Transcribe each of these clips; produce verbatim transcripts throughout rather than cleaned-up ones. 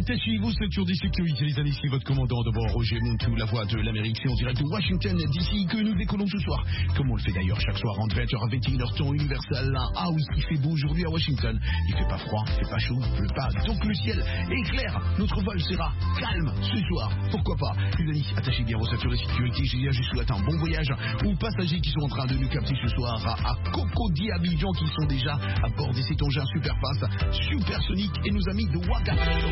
Attachez-vos ceintures de sécurité, les amis, c'est votre commandant de bord, Roger Montou, la voix de l'Amérique. C'est en direct de Washington, d'ici que nous décollons ce soir. Comme on le fait d'ailleurs chaque soir entre vingt heures à vingt et une heures temps universel. Ah oui, il fait beau aujourd'hui à Washington. Il fait pas froid, il fait pas chaud, il pleut pas. Donc le ciel est clair. Notre vol sera calme ce soir. Pourquoi pas? Les amis, attachez bien vos ceintures de sécurité. Je je souhaite un bon voyage aux passagers qui sont en train de nous capter ce soir à, à Cocody Abidjan, qui sont déjà à bord de cet engin super fast, supersonique, et nos amis de Ouaga.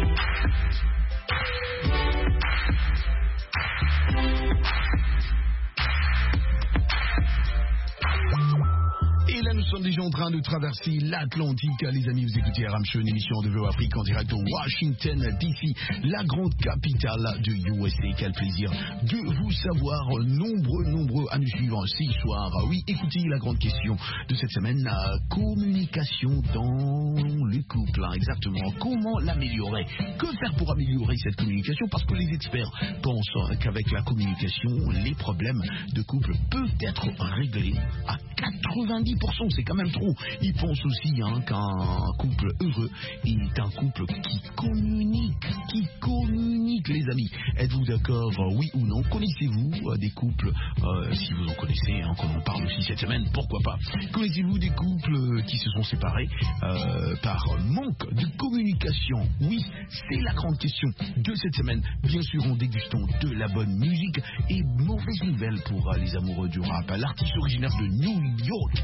Et là, nous sommes déjà en train de traverser l'Atlantique. Les amis, vous écoutez R M Show, une émission de V O Afrique en direct de Washington, D C, la grande capitale de U S A. Quel plaisir de vous savoir. Nombreux, nombreux à nous suivre ce soir. Oui, écoutez la grande question de cette semaine, la communication dans le couple. Hein, exactement. Comment l'améliorer? Que faire pour améliorer cette communication? Parce que les experts pensent qu'avec la communication, les problèmes de couple peuvent être réglés à quatre-vingt-dix pour cent. C'est quand même trop. Ils pensent aussi hein, qu'un couple heureux est un couple qui communique, qui communique, les amis. Êtes-vous d'accord, oui ou non? Connaissez-vous euh, des couples, euh, si vous en connaissez, hein, qu'on en parle aussi cette semaine, pourquoi pas? Connaissez-vous des couples qui se sont séparés euh, par manque de communication? Oui, c'est la grande question de cette semaine. Bien sûr, en dégustant de la bonne musique. Et mauvaise nouvelle pour euh, les amoureux du rap. L'artiste originaire de New York,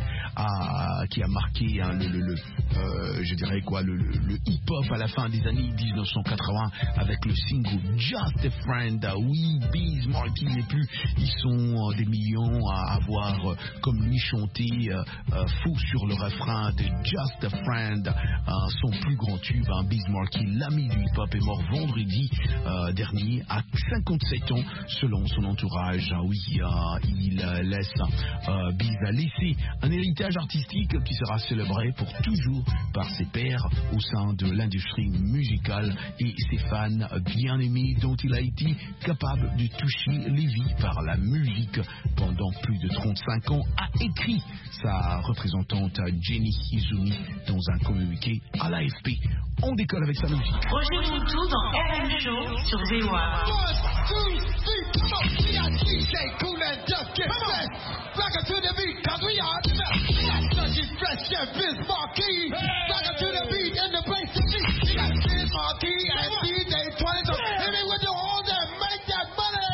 à, qui a marqué hein, le, le, le euh, je dirais quoi, le, le, le hip-hop à la fin des années dix-neuf cent quatre-vingts avec le single Just a Friend. Oui, Biz Markie n'est plus. Ils sont euh, des millions à avoir euh, comme lui chanté euh, euh, faux sur le refrain de Just a Friend. Euh, son plus grand tube, hein, Biz Markie, l'ami du hip-hop, est mort vendredi euh, dernier à cinquante-sept ans selon son entourage. Ah oui, euh, il euh, laisse euh, Biz a laissé un héritage artistique qui sera célébré pour toujours par ses pairs au sein de l'industrie musicale et ses fans bien-aimés dont il a été capable de toucher les vies par la musique pendant plus de trente-cinq ans, a écrit sa représentante Jenny Izumi dans un communiqué à l'A F P. On décolle avec sa musique. Roger Montou dans R M Show sur V O A. Rock to the beat, cause we are the best. That's such a stretch, yeah, Biz Markie. Rock to the beat in the place to be. You got Biz Markie and D J twenty. So hit me with the all that make that money.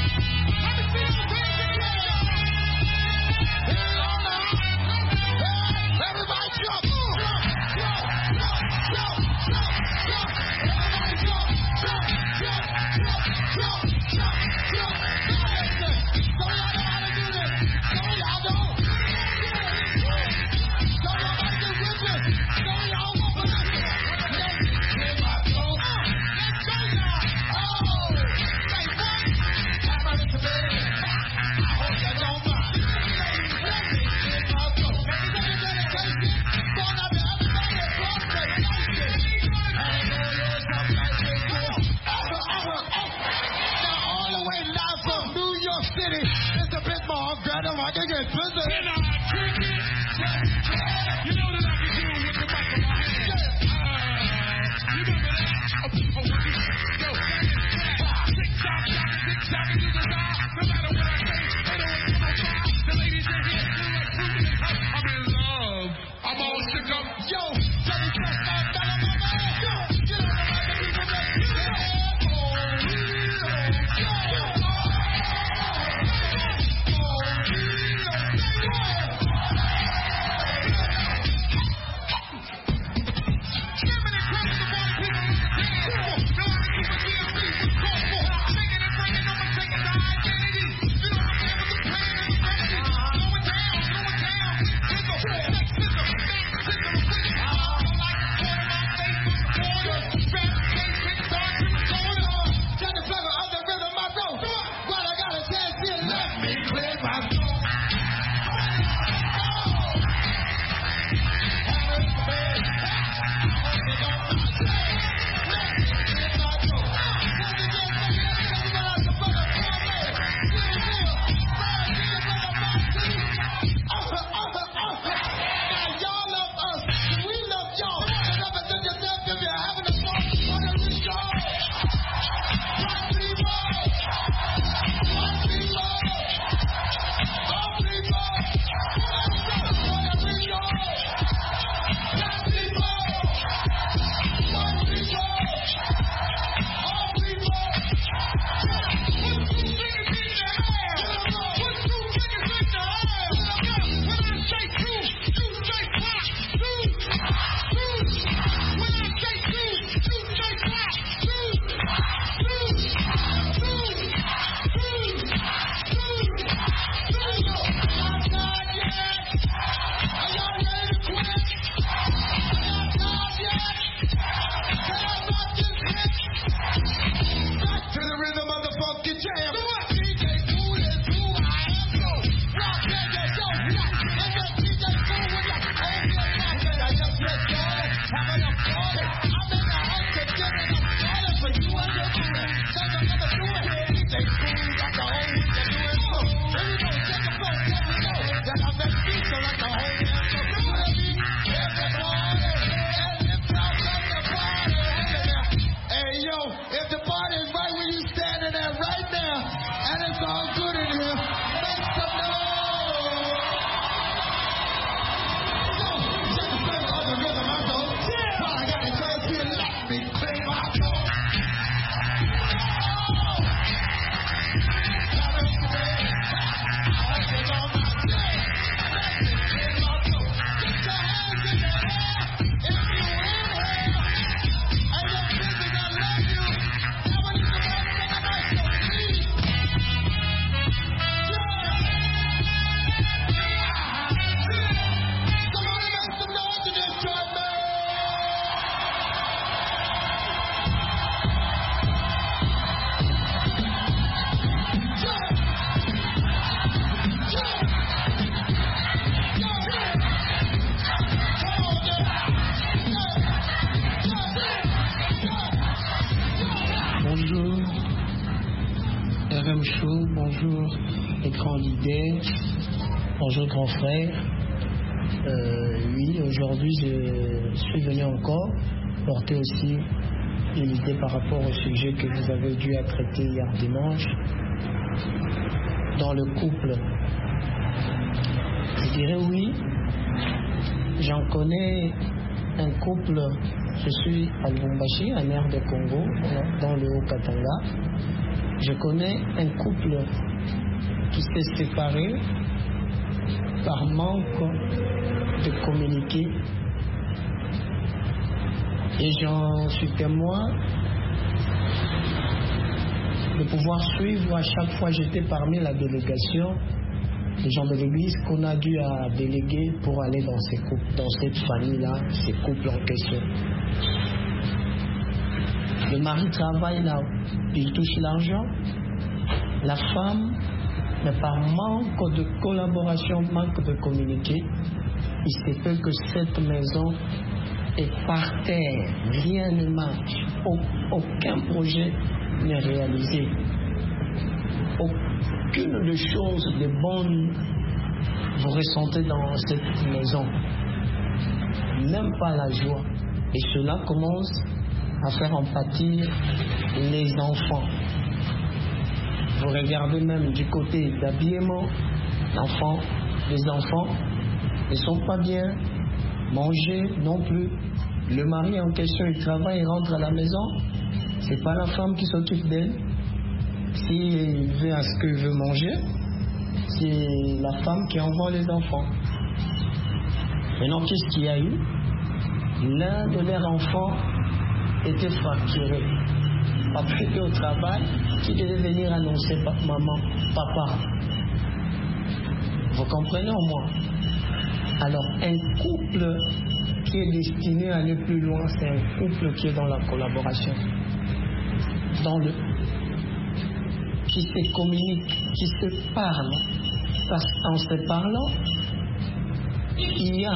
Everybody jump. I can get busy. Can I trick it? You know that I can do it with the mic in my hand. Uh, you remember that? Oh, oh, yo, tick tock, tick tock, into the side. No matter what I say, they don't wait for no time. The ladies in here, they're like fruit and cup. I'm in love. I'm all sick of yo. Johnny Fresh, my dollar, my man. Yo, get on the mic and people that you know. Give me the credit, the one people in the dance. No, I keep a D M V. Chou, bonjour les grands leaders, bonjour grand frère. Euh, oui, aujourd'hui je suis venu encore porter aussi une idée par rapport au sujet que vous avez dû à traiter hier dimanche dans le couple. Je dirais oui, j'en connais un couple, je suis à Lubumbashi, en aire de Congo, dans le Haut-Katanga. Je connais un couple qui s'est séparé par manque de communiquer. Et j'en suis témoin de pouvoir suivre. À chaque fois, j'étais parmi la délégation des gens de l'église qu'on a dû à déléguer pour aller dans ces couples, dans cette famille-là, ces couples en question. Le mari travaille là, il touche l'argent. La femme, mais par manque de collaboration, manque de communiquer, il se peut que cette maison est par terre, rien ne marche, aucun projet n'est réalisé, aucune des choses de bonnes vous ressentez dans cette maison, même pas la joie. Et cela commence à faire en pâtir les enfants. Vous regardez même du côté d'habillement, l'enfant, les enfants ne sont pas bien, manger non plus. Le mari en question, il travaille, il rentre à la maison, c'est pas la femme qui s'occupe d'elle. S'il veut à ce qu'il veut manger, c'est la femme qui envoie les enfants. Maintenant, qu'est-ce qu'il y a eu? L'un de leurs enfants était fracturé. Papa était au travail, qui devait venir annoncer maman, papa. Vous comprenez au moins? Alors, un couple qui est destiné à aller plus loin, c'est un couple qui est dans la collaboration, dans le, qui se communique, qui se parle. Parce qu'en se parlant, il y a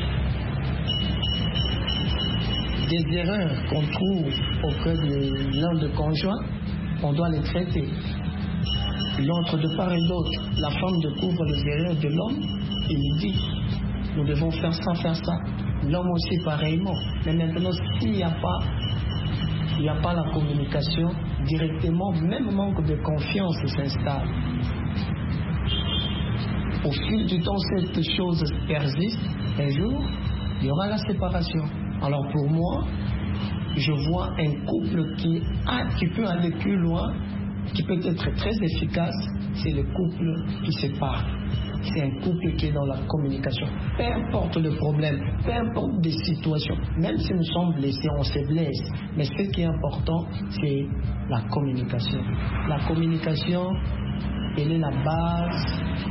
des erreurs qu'on trouve auprès de l'un des conjoints, on doit les traiter. L'autre, de part et d'autre, la femme découvre les erreurs de l'homme et lui dit, nous devons faire ça, faire ça. L'homme aussi pareillement. Mais maintenant, s'il n'y a pas, il n'y a pas la communication directement, même manque de confiance s'installe. Au fil du temps, cette chose persiste. Un jour, il y aura la séparation. Alors pour moi, je vois un couple qui, a, qui peut aller plus loin, qui peut être très efficace, c'est le couple qui se parle. C'est un couple qui est dans la communication. Peu importe le problème, peu importe des situations, même si nous sommes blessés, on se blesse. Mais ce qui est important, c'est la communication. La communication, elle est la base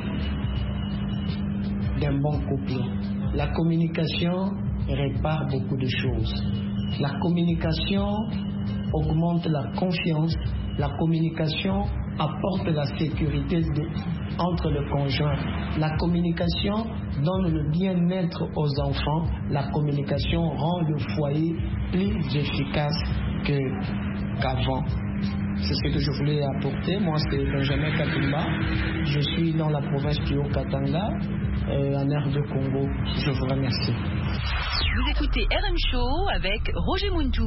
d'un bon couple. La communication répare beaucoup de choses. La communication augmente la confiance. La communication apporte la sécurité de, entre le conjoint. La communication donne le bien-être aux enfants. La communication rend le foyer plus efficace que, qu'avant. C'est ce que je voulais apporter. Moi, c'est Benjamin Katumba. Je suis dans la province du Haut-Katanga, euh, en aire de Congo. Je vous remercie. Vous écoutez R M Show avec Roger Muntu.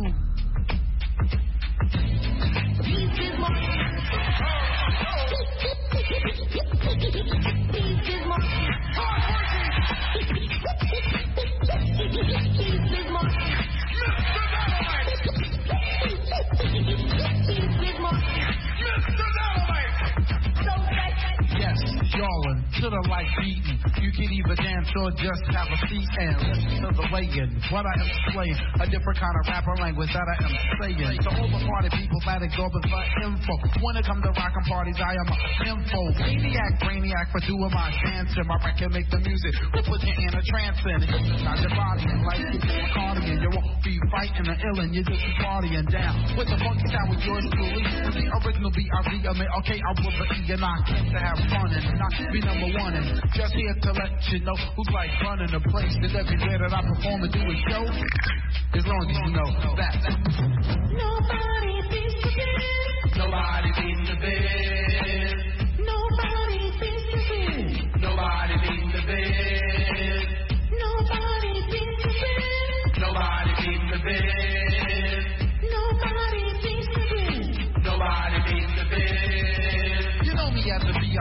Yes, yawling to the light beating. You can either dance or just have a seat and listen to the weighing. What I am displaying, a different kind of rapper language that I am saying. To all the party people that it go for info. When it comes to rockin' parties, I am a info maniac, brainiac for doing my dancing. My record make the music, will put you in a trance and hypnotize your body and like you do a cardigan. You won't be fighting or illin', you just be partying down with the funky sound with yours truly. The original B I V, I mean, okay, I will be and I came to have fun and not be number one and just here to let you know who's like running the place. That everywhere that I perform and do a show, as long as you know that nobody beats the bed. Nobody beats the bed.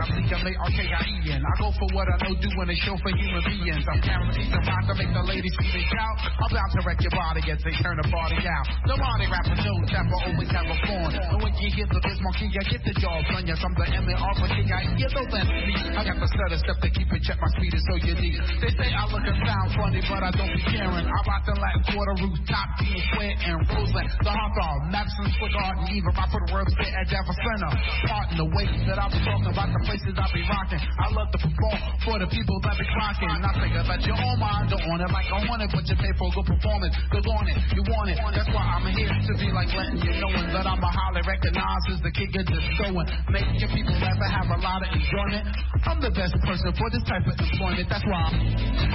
seek and make R K I E N. I go for what I know, doing a show for human beings. I'm carrying a piece of rock to make the ladies see me shout. I'm about to wreck your body as they turn the party out. The body rapper knows that will always have a phone. And when you hear the biz monkey, I get the jobs on you. From the M and R for King, I hear those M C. I got the set of step to keep it check. My speed is so unique. They say I look and sound funny, but I don't be caring. I rock the Latin Quarter, rooftop, Dean Square, and Roseland. The Hawthorne, Madison Square Garden, even I put the words fit at Jefferson Center. Part in the way that I be talking about the places I be rocking. I love to perform for the people that be clocking. I think about your own mind, don't want it like I want it, but you pay for a good performance. Good on it, you want it. That's why I'm here to be like letting you knowing that I'm a highly recognized as the king of the showing. Making people laugh and have a lot of enjoyment. I'm the best person for this type of employment. That's why I'm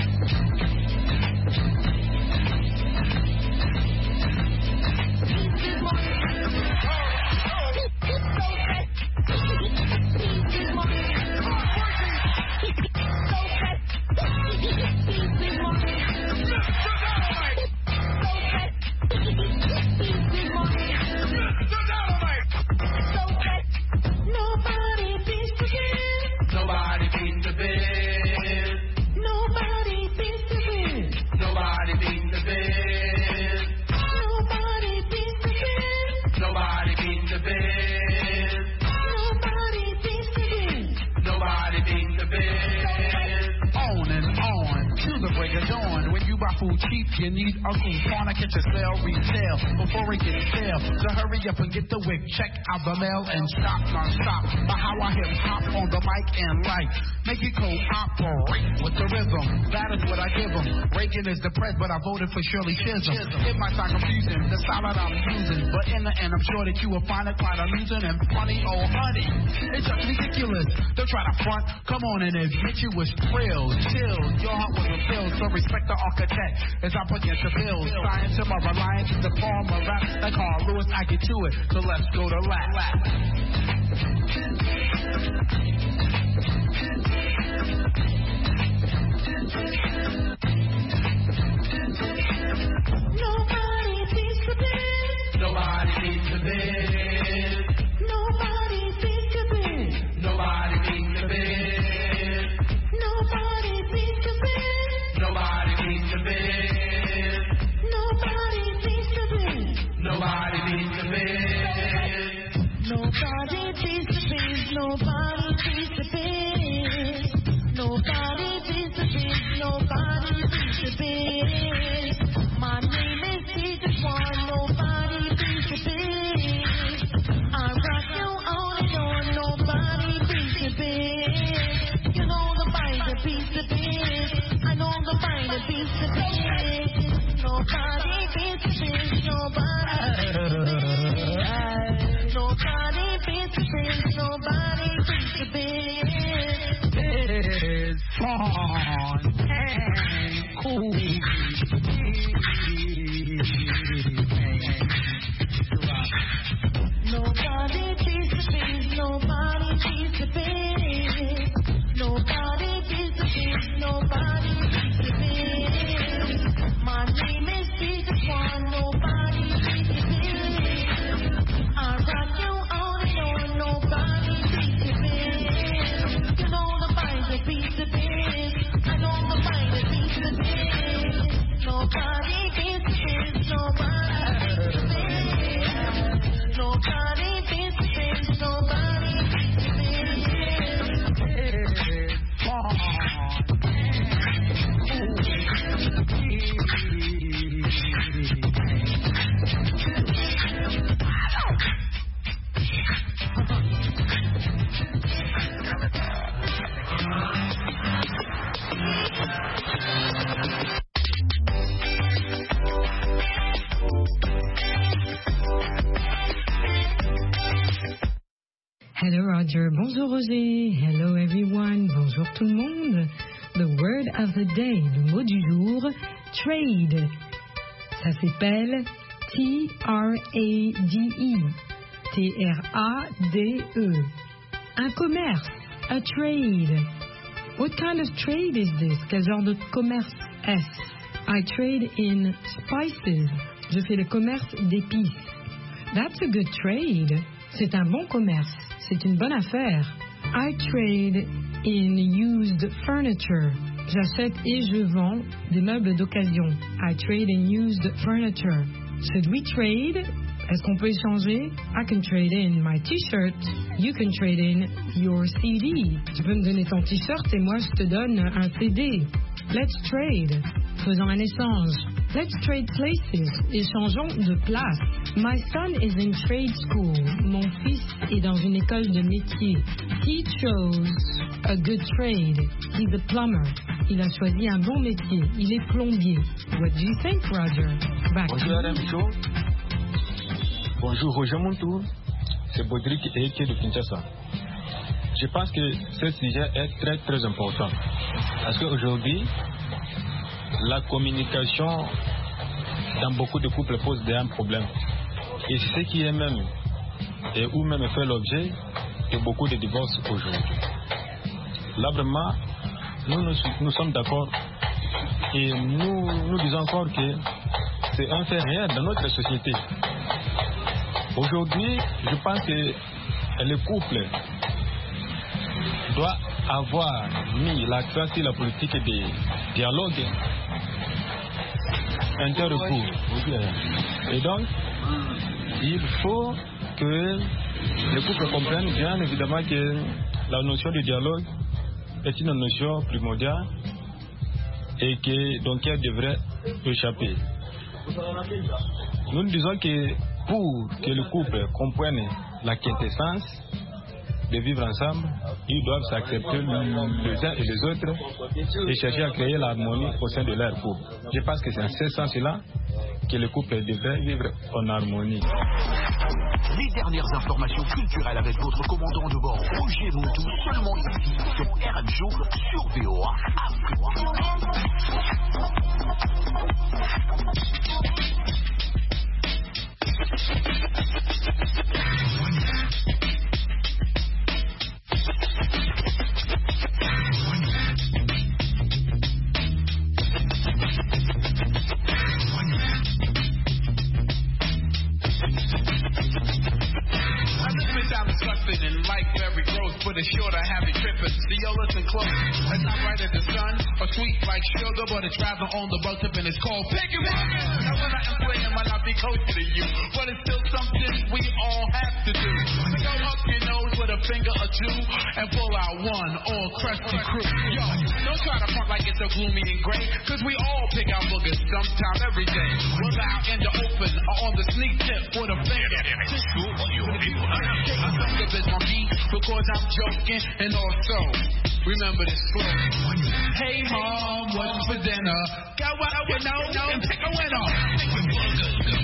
food cheap, you need a coupon to catch a sale retail before it gets stale. So hurry up and get the wig, check out the mail and stop non-stop. By how I hip hop on the mic and like make it cooperate with the rhythm. That is what I give them. Reagan is the pres, but I voted for Shirley Chisholm. It might sound confusing, the style that I'm using, but in the end I'm sure that you will find it quite amusing and funny. Oh honey, it's just ridiculous. Don't try to front, come on and admit you was thrilled, chill. Your heart was fulfilled, so respect the architect. As I put into bills, science to my reliance is the form of rap. Like Carl Lewis, I get to it, so let's go to lap. Nobody beats the band. Nobody beats the band. Nobody beats the band. Nobody beats the band. Nobody beats the band. Nobody beats the band. Nobody beats the band. Nobody beats the band. Nobody beats the band. Nobody beats the band. Nobody beats the band. Nobody beats the band. My name is D J Swan. Nobody beats the band. I rock you on and on. Nobody beats the band. You know nobody that beats the band. I know nobody that beats the band. Nobody beats the band. Nobody beats the band. Nobody beats the band. Nobody beats the band. It's fun and cool. Nobody beats the band. Nobody beats the band. Nobody beats the band. Nobody beats the band. My name is D J Swan. Nobody beats the band. I rock you on and on. Nobody beats the band. You know nobody that beats the band. I know nobody that beats the band. Nobody beats the band. Nobody beats the band. Nobody beats the band. Nobody beats the Hello Roger, bonjour Roger, hello everyone, bonjour tout le monde. The word of the day, le mot du jour, trade. Ça s'appelle T R A D E, T R A D E. Un commerce, a trade. What kind of trade is this? Quel genre de commerce est-ce? I trade in spices. Je fais le commerce d'épices. That's a good trade. C'est un bon commerce. C'est une bonne affaire. I trade in used furniture. J'achète et je vends des meubles d'occasion. I trade in used furniture. Should we trade? Est-ce qu'on peut échanger? I can trade in my t-shirt. You can trade in your C D. Tu peux me donner ton t-shirt et moi je te donne un C D. Let's trade. Faisons un échange. Let's trade places. Échangeons de place. My son is in trade school. Mon fils est dans une école de métier. He chose a good trade. He's a plumber. Il a choisi un bon métier. Il est plombier. What do you think, Roger? Back Bonjour, R M Show. Bonjour, Roger Montour. C'est Baudric Eke de Kinshasa. Je pense que ce sujet est très très important. Parce qu'aujourd'hui, la communication dans beaucoup de couples pose un problème. Et c'est ce qui est même, et ou même fait l'objet de beaucoup de divorces aujourd'hui. Là vraiment, nous, nous, nous sommes d'accord et nous, nous disons encore que c'est un fait réel dans notre société. Aujourd'hui, je pense que le couple doit avoir mis l'accent sur la politique de dialogue intercours. Et donc, il faut que les couples comprennent bien évidemment que la notion de dialogue est une notion primordiale et que donc elle devrait échapper. Nous disons que pour que le couple comprenne la quintessence de vivre ensemble, ils doivent s'accepter les uns et les autres et chercher à créer l'harmonie au sein de leur couple. Je pense que c'est en ce sens-là que le couple devrait vivre en harmonie. Les dernières informations culturelles avec votre commandant de bord Roger Montou, seulement ici sur R M Show sur V O A And like every growth, but it's sure to have it tripping. See, yo, listen close. It's not right at the sun, or sweet like sugar, but it's rather on the boat tip and it's called Piggy Woman. Now, when I am playing, might not be close to you, but it's still something we all have to do. So go up your nose with a finger or two and pull out one all crusty crew. Yo, don't try to front like it's so gloomy and gray, cause we all pick out boogers sometime every day. We're out in the open or on the sneak tip with a finger. Because I'm joking and also remember this flow. Hey mom, what's for dinner? Got what I would know and pick a winner.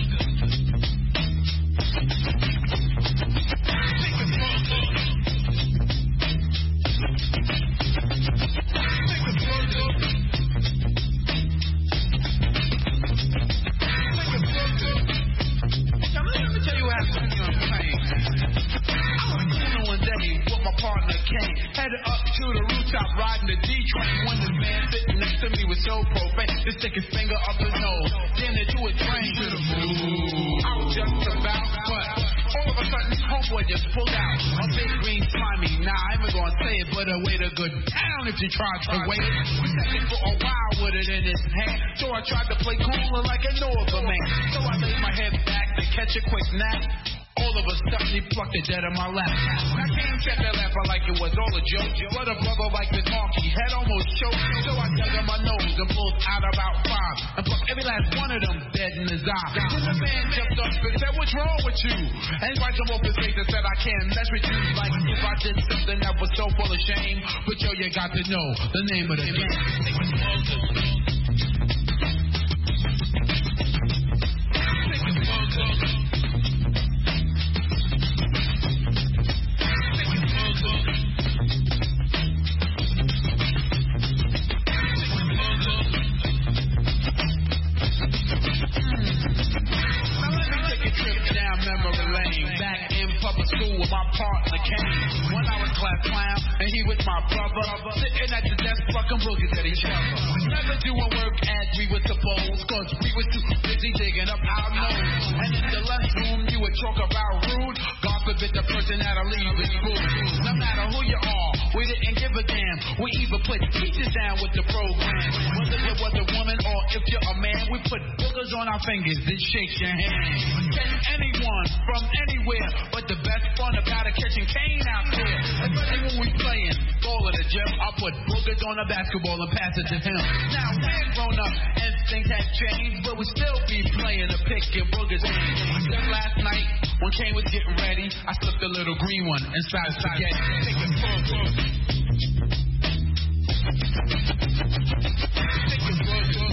Let me tell you what happened to me on the plane. I was cooling one day with my partner Kane, headed up to the rooftop riding the D-train when the man sitting next to me was so profane to stick his finger up his nose, then into a train. I was just about, but all of a sudden homeboy just pulled out a big green slimy. Nah, I ain't even gonna say it, but a way to go down if you try to wait it. We sat there for a while with it in his hand, so I tried to play cooler like I know of a man. So I laid my head back to catch a quick nap. All of a sudden he plucked it dead in my lap. I came sat there laughing like it was all a joke. But a brother like this honky head almost choked. So I dug in my nose and pulled out about five and plucked every last one of them dead in his eye. Then the man jumped up and said, "What's wrong with you?" And wiped him off his face and said, "I can't mess with you. Like if I did something that was so full of shame. But yo, you got to know the name of the game." Partner came when I was class clown and he with my brother sitting at the desk fucking boogers at each other. Never doing work as we were supposed, cause we were too busy digging up our nose. And in the lunchroom you would talk about rude, God of it, the person that'll leave is fool. No matter who you are, we didn't give a damn. We even put teachers down with the program. Whether it was a woman or if you're a man, we put boogers on our fingers, then shake your hand. Can anyone from anywhere, but the best fun about it, catching cane out there. Especially when we playing ball at the gym, I put boogers on a basketball and pass it to him. Now we're grown up and things have changed, but we still be playing the pick and boogers in. Just last night, when Kane was getting ready, I slipped a little green one inside spaghetti. Take it for a book. Take it for a book.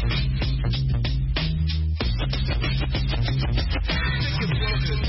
Take it for a book.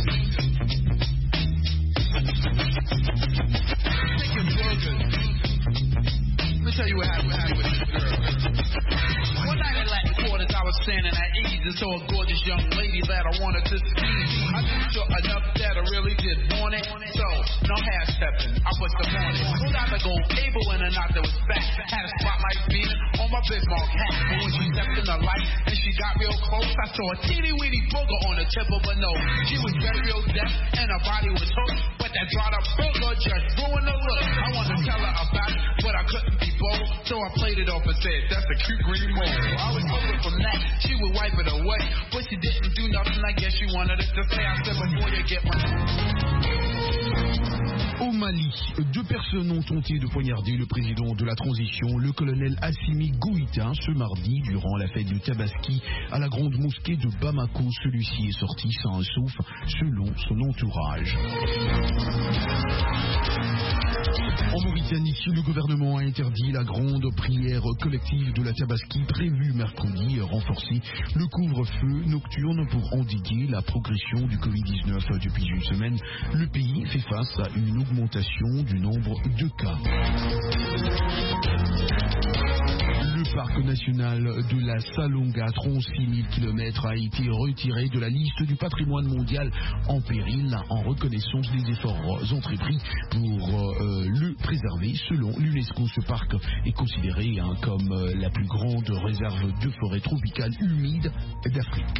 Take it for a book. Let me tell you what happened with this girl. One night in Latin Quarters, I was standing at ease and saw a gorgeous young lady that I wanted to see. I didn't show enough that I really did want it, so no half stepping. I put the on it. Pulled out the gold cable in a knot that was fat. Had a spotlight beaming on my Bismarck hat. But when she stepped in the light and she got real close, I saw a teeny weeny booger on the tip of her nose. She was very real deaf and her body was hooked, but that dried up booger just ruined the look. I wanted to tell her about it, but I couldn't be bold, so I played it off and said, that's a cute green mole. I was hoping from that she would wipe it away, but she didn't do nothing. I guess she wanted it to say, I said, before you get my... Au Mali, deux personnes ont tenté de poignarder le président de la transition, le colonel Assimi Goïta, ce mardi durant la fête du Tabaski à la grande mosquée de Bamako. Celui-ci est sorti sain et sauf selon son entourage. En Mauritanie, le gouvernement a interdit la grande prière collective de la Tabaski prévue mercredi, renforcer le couvre-feu nocturne pour endiguer la progression du covid dix-neuf. Depuis une semaine, le pays fait face à une augmentation du nombre de cas. Le parc national de la Salonga, trente-six mille kilomètres, a été retiré de la liste du patrimoine mondial en péril en reconnaissance des efforts entrepris pour euh, le préserver. Selon l'UNESCO, ce parc est considéré hein, comme euh, la plus grande réserve de forêt tropicale humide d'Afrique.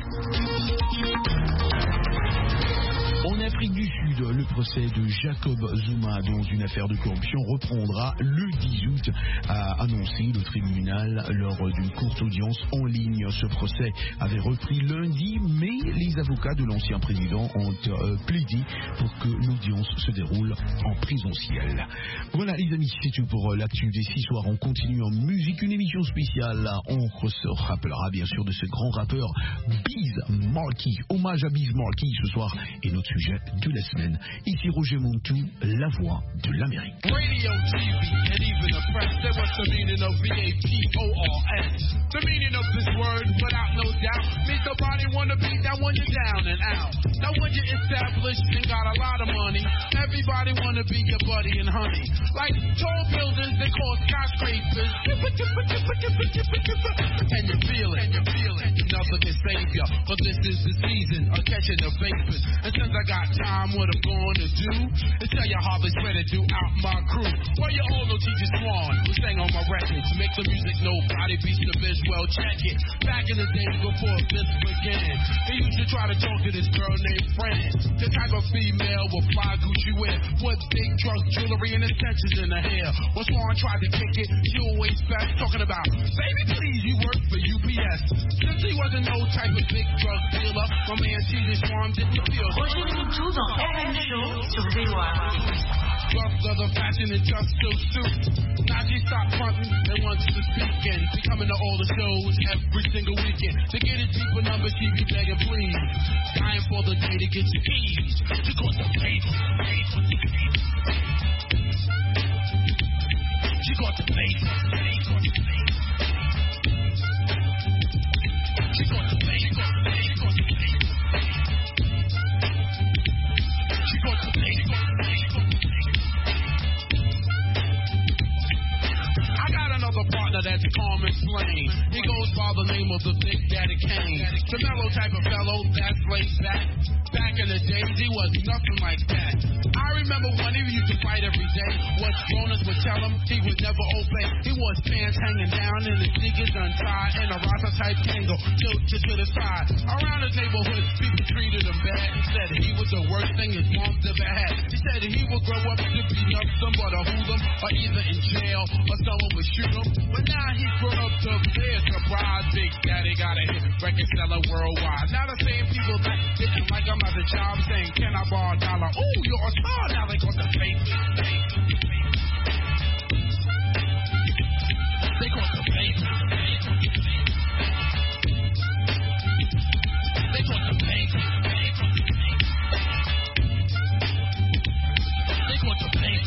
En Afrique du Sud, le procès de Jacob Zuma dans une affaire de corruption reprendra le dix août, a annoncé le tribunal lors d'une courte audience en ligne. Ce procès avait repris lundi, mais les avocats de l'ancien président ont euh, plaidé pour que l'audience se déroule en présentiel. Voilà les amis, c'est tout pour l'actu des six soirs. On continue en musique, une émission spéciale. On se rappellera bien sûr de ce grand rappeur Biz Markie. Hommage à Biz Markie ce soir et notre sujet de la semaine. Ici Roger Montou, la voix de l'Amérique. Radio, T V, and even the press, say what's the meaning of V A P O R S. The meaning of this word, without no doubt, means nobody wanna be down when you're down and out. Now when you're established and got a lot of money, everybody wanna be your buddy and honey. Like tall buildings, they call skyscrapers. And you feel it, and you feel it. Nothing can save ya, but this is the season of catching the vapors. And since I got time, what I'm gonna do is tell you how it's ready to out my crew. Well, you all know T J Swan, who sang on my records. Make the music nobody beats the bitch, well check it. Back in the days before this began, they used to try to talk to this girl named Fran. The type of female with fly Gucci wear, with big drug jewelry and extensions in her hair. When Swan tried to kick it, she always back talking about, baby please, you work for U P S. Since he wasn't no type of big drug dealer, my man T J Swan didn't feel Roger Montou dans R M Show sur V O A. Just other fashion and just so suit. Now she stopped fronting and wants to speak and be coming to all the shows every single weekend. To get a cheaper number, she be begging please. Dying for the day to get your keys. She got the face. She got the face. She got the face. She got the face. She got the face. I got another partner that's calm and plain. He goes by the name of the Big Daddy Kane. The mellow type of fellow that's laid back. Back in the days, he was nothing like that. I remember when he used to fight every day. What grown-ups would tell him, he would never obey. He wore pants hanging down and his sneakers untied, and a Rasta-type tango tilted to the side. Around his neighborhood, people treated him bad and said he was the worst thing his mom's ever had. grow up to be nothing but a hoodlum, or either in jail or someone would shoot him. But now he's grown up to be a surprise. Big Daddy got a hit record seller worldwide. Now the same people that didn't like him as a child saying, can I borrow a dollar? Ooh, you're a star. Now they got the fake. They got the fake. They got the fake. They got the fake.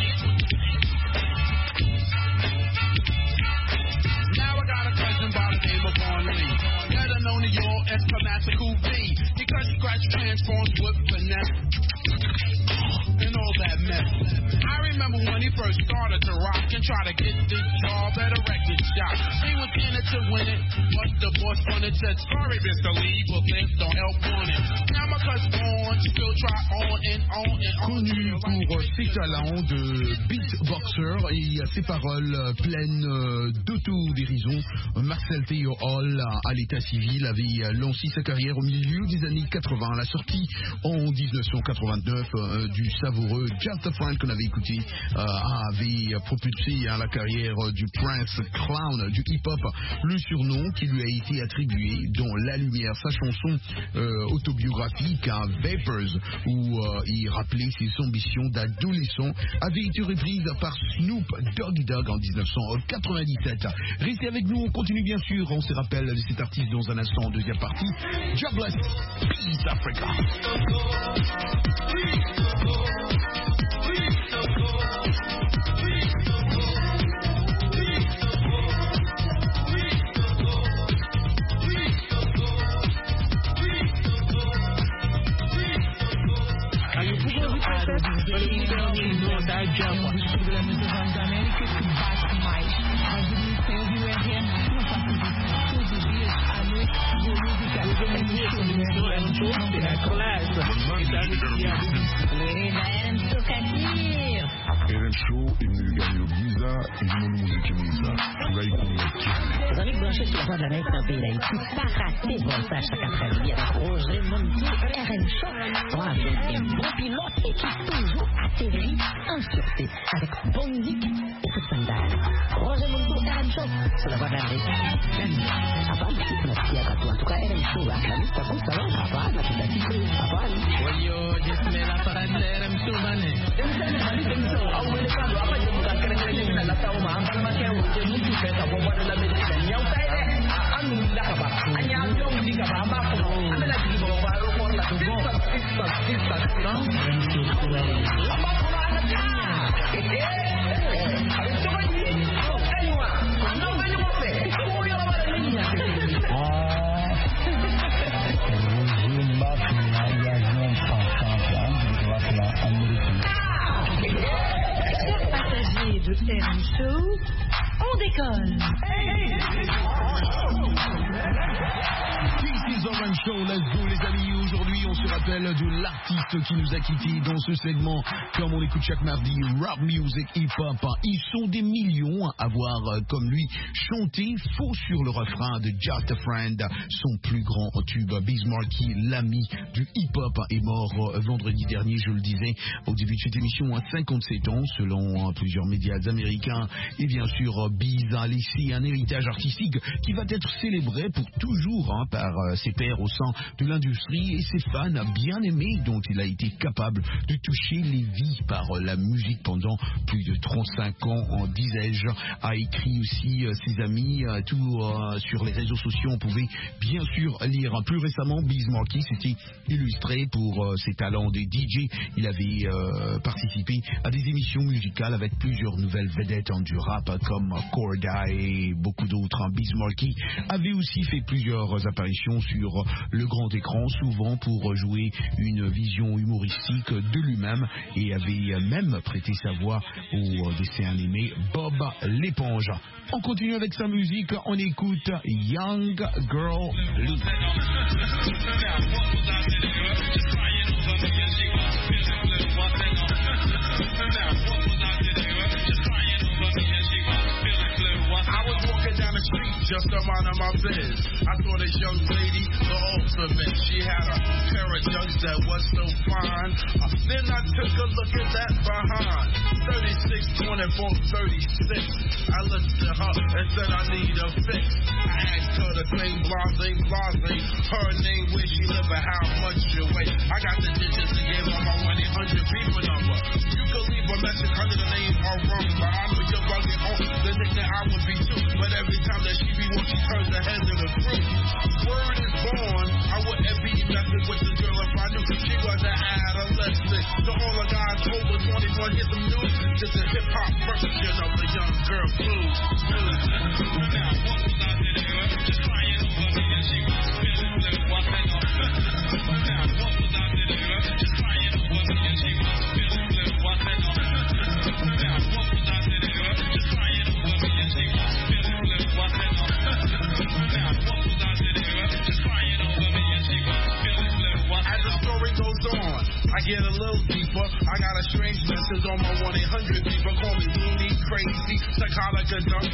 Now I got a cousin by the name of Vaughn Lee. Better known to y'all as Grammatical V. He cut, scratch, transforms with finesse. And all that mess. I remember when he first started to rock and try to get this job at a record shop. He was in it to win it, but the boss wanted said, sorry, Mister Lee, but things don't help on it. Now my cousin Vaughn still try on and on and on. Connu pour ses talents de beatboxer et ses paroles pleines d'autodérision, Marcel Théo Hall, à l'état civil, avait lancé sa carrière au milieu des années quatre-vingts. La sortie en dix-neuf cent quatre-vingt-neuf euh, du savoureux Just a Friend qu'on avait écouté euh, avait propulsé à la carrière du Prince Clown du hip-hop, le surnom qui lui a été attribué dans La Lumière, sa chanson euh, autobiographique à Vapors, où euh, il rappelait ses ambitions d'adolescent, avait été reprise par Snoop Doggy Dogg en dix-neuf cent quatre-vingt-dix-sept. Restez avec nous, on continue bien sûr, on se rappelle de cet artiste dans un instant en deuxième partie. Jobless, Peace Africa. R M Show et Gagneux Giza et du monde musique Giza. Soleil Convoqué. Vous avez branché sur la voie de la mer d'un pays d'Haïti, pas raté voltage chaque après-midi avec Roger Monti, R M Show. Toi, avec un bon pilote et qui toujours atterrit en sûreté avec bonne musique et tout standard. Roger Monti, R M Show, sur la voie de la mer. Apa, nasikia katu. En tout cas, R M Show, la liste à cause, alors, apa, la petite activité, apa. Oyo, je te mets la parade de R M Show, mané. De R M Show, on décolle. This is R M Show, let's go les amis. Aujourd'hui on se rappelle de l'artiste qui nous a quittés dans ce segment. Comme on écoute chaque mardi, rap music, hip-hop. Ils sont des millions à avoir comme lui chanté faux sur le refrain de Just a Friend, son plus grand tube. Biz Markie, l'ami du hip-hop, est mort vendredi dernier, je le disais au début de cette émission, à cinquante-sept ans, selon plusieurs médias américains. Et bien sûr, Biz a laissé un héritage artistique qui va être célébré pour toujours hein, par ses pairs au sein de l'industrie et ses fans bien aimés dont il a été capable de toucher les vies par la musique pendant plus de trente-cinq ans, en disais-je. A écrit aussi euh, ses amis, euh, tout euh, sur les réseaux sociaux. On pouvait bien sûr lire. Plus récemment, Biz Markie s'était illustré pour euh, ses talents de D J. Il avait euh, participé à des émissions musicales avec plusieurs nouvelles vedettes en du rap comme Corda et beaucoup d'autres. Biz Markie avait aussi fait plusieurs apparitions sur le grand écran, souvent pour jouer une vision humoristique de lui-même, et avait même prêté sa voix au dessin animé Bob l'éponge. On continue avec sa musique, on écoute Young Girl Blue. Just a mind of my biz. I I saw this young lady, the ultimate. She had a pair of jugs that was so fine. Uh, then I took a look at that behind. thirty-six, twenty-four, thirty-six. I looked at her and said I need a fix. I asked her the same blase, blase. Her name, where she live, and how much she weigh. I got the digits and gave her my one eight hundred people number. You can leave a message under the name or wrong, but I know you're bugging on the nickname I would be too. But every time that she be one, she turns the head of the group. Word is born, I wouldn't be messing with the girl if I knew she was an adolescent. So all the guys over twenty-one hit some news. Just a hip hop version of the young girl blues. Now, what was I to do? Just crying over me and she was feeling blue. What's that on? Now, what was I to do? Just crying over me and she was feeling blue. What's that on? Now, what was I to do? Just crying over me and she was feeling blue. What's that on? Now, what was I to do? Just crying over me and she was feeling blue. As the story goes on, I get a little deeper. I got a strange message on my one eight hundred people. Call me loony, crazy, psychotic, a dumb.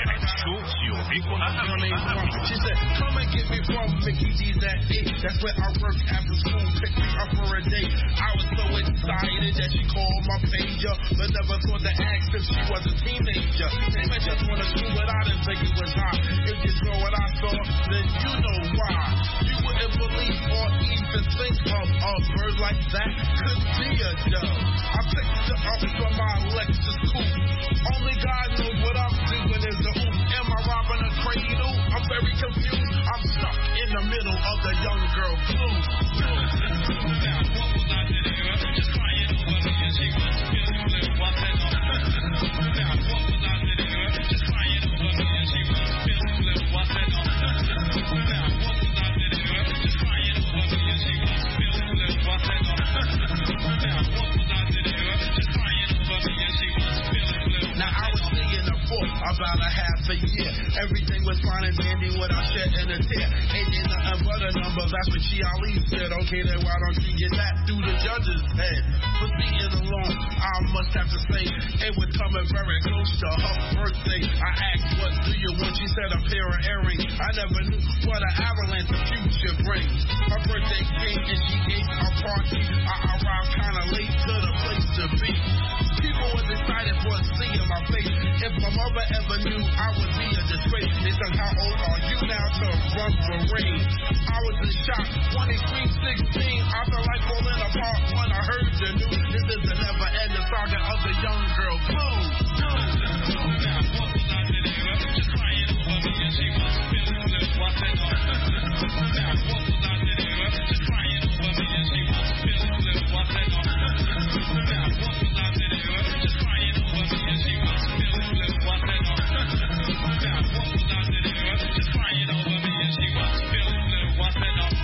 She said, come and get me from Mickey D's at eight. That's where I work after school. Pick me up for a date. I was so excited that she called my pager, but never thought to ask if she was a teenager. They might just want to screw it out and think it was hot. If you saw what I saw, then you know why. You wouldn't believe or even think of a bird like that could be a dove. I picked her up from my Lexus coupe. Only God knows what I'm doing is the hoop. Am I robbing a cradle? I'm very confused. I'm stuck in the middle of the young girl blues. Now, what was I to do? Just crying over me and she was feeling blue. What's that on? Now, what was I to do? Just crying over me and she was feeling blue. What's that on? Now, what was I to do? Just crying over me and she was feeling blue. What's that on? Now, what was I to do? Just crying over me and she was feeling blue. Now, I was singing the fourth about a half a year. Everything was fine and dandy without shedding a tear. Ain't in nothing but a number. That's what she Ali said. Okay, then why don't you get that through the judge's head? For singing along, I must have to say it was coming very close to her birthday. I asked, what do you want? She said a pair of earrings. I never knew what an avalanche of future brings. Her birthday came and she gave a party. I arrived kind of late to the place to be. People was excited for seeing my face. If my mother ever knew I would be a disgrace, they said, how old are you now to run for rain? I was in shock, twenty-three, sixteen. I felt like falling apart when I heard the news. This is the never-ending saga of the young girl blues. Now, what was I to do? Just crying over me and she was feeling blue. What's that on? Now, what was I to do? Just crying over me and she was feeling blue. What's that on? Now, what was I to do? Just crying over me and she was feeling blue. What's that on? Now, what was I to do? Just crying over me and she was feeling blue. What's that on?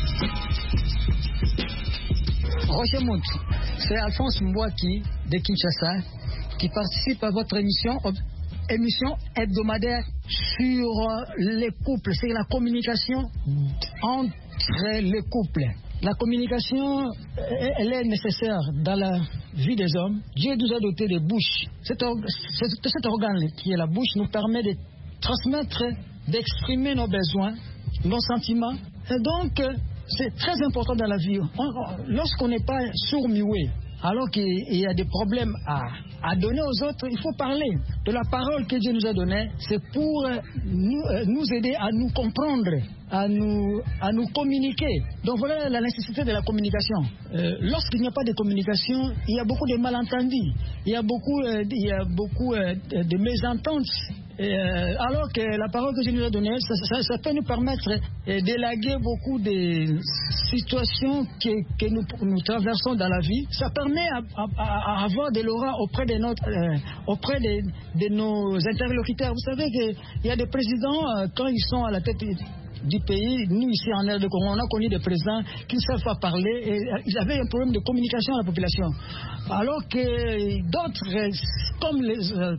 Roger Montou, c'est Alphonse Mbouaki de Kinshasa qui participe à votre émission, émission hebdomadaire sur les couples. C'est la communication entre les couples. La communication, elle est nécessaire dans la vie des hommes. Dieu nous a doté de bouches. Cet, org- cet, cet organe qui est la bouche nous permet de transmettre, d'exprimer nos besoins, nos sentiments. Et donc, c'est très important dans la vie. Lorsqu'on n'est pas sourd-muet, alors qu'il y a des problèmes à, à donner aux autres, il faut parler de la parole que Dieu nous a donnée. C'est pour nous, nous aider à nous comprendre, à nous, à nous communiquer. Donc voilà la nécessité de la communication. Euh, lorsqu'il n'y a pas de communication, il y a beaucoup de malentendus, il y a beaucoup, euh, il y a beaucoup euh, de mésententes. Euh, alors que la parole que Dieu nous a donnée, ça, ça, ça peut nous permettre euh, d'élaguer beaucoup de situations que, que nous, nous traversons dans la vie. Ça permet à, à, à avoir de l'aura auprès de notre, euh, auprès de, de nos interlocuteurs. Vous savez qu'il y a des présidents, euh, quand ils sont à la tête du pays, nous ici en R D Congo, on a connu des présidents qui ne savent pas parler et ils avaient un problème de communication à la population. Alors que d'autres, comme les... Euh,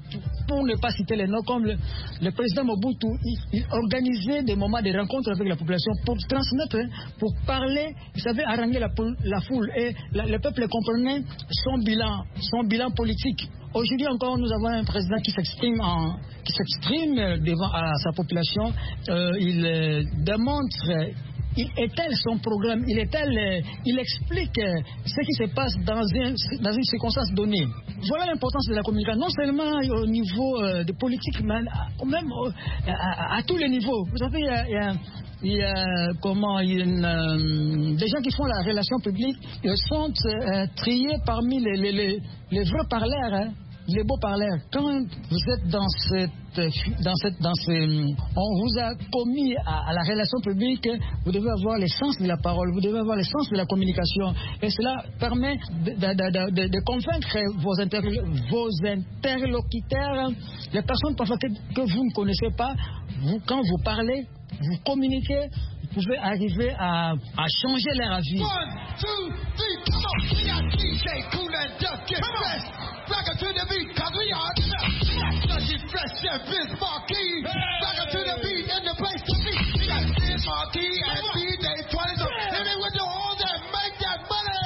pour ne pas citer les noms, comme le, le président Mobutu, il, il organisait des moments de rencontres avec la population pour transmettre, pour parler, il savait haranguer la, la foule et la, le peuple comprenait son bilan, son bilan politique. Aujourd'hui encore, nous avons un président qui s'exprime, en, qui s'exprime devant à sa population. Euh, il euh, démontre, il étale son programme, il étale, euh, il explique euh, ce qui se passe dans, un, dans une circonstance donnée. Voilà l'importance de la communication, non seulement au niveau euh, de politique, mais même euh, à, à, à tous les niveaux. Vous savez, il y a, il y a Il y a, comment, il y a une, euh, des gens qui font la relation publique, ils sont euh, triés parmi les, les, les, les vrais parleurs, hein, les beaux parleurs. Quand vous êtes dans cette, dans cette, dans ce, on vous a commis à, à la relation publique, vous devez avoir le sens de la parole, vous devez avoir le sens de la communication, et cela permet de, de, de, de, de convaincre vos, inter, vos interlocuteurs, les personnes parfois que, que vous ne connaissez pas. Vous, quand vous parlez, vous communiquez, vous pouvez arriver à, à changer leur avis. One, two, three, come on. We got D J Kool and Duck, get fresh. Back up to the beat, cause we are Dusty Fresh and Biz Marquis. Back up to the beat, in the place to be. We got Biz Marquis and D J twenty. So, and they with the all that make that money.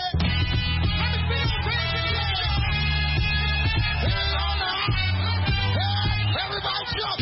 Everybody jump.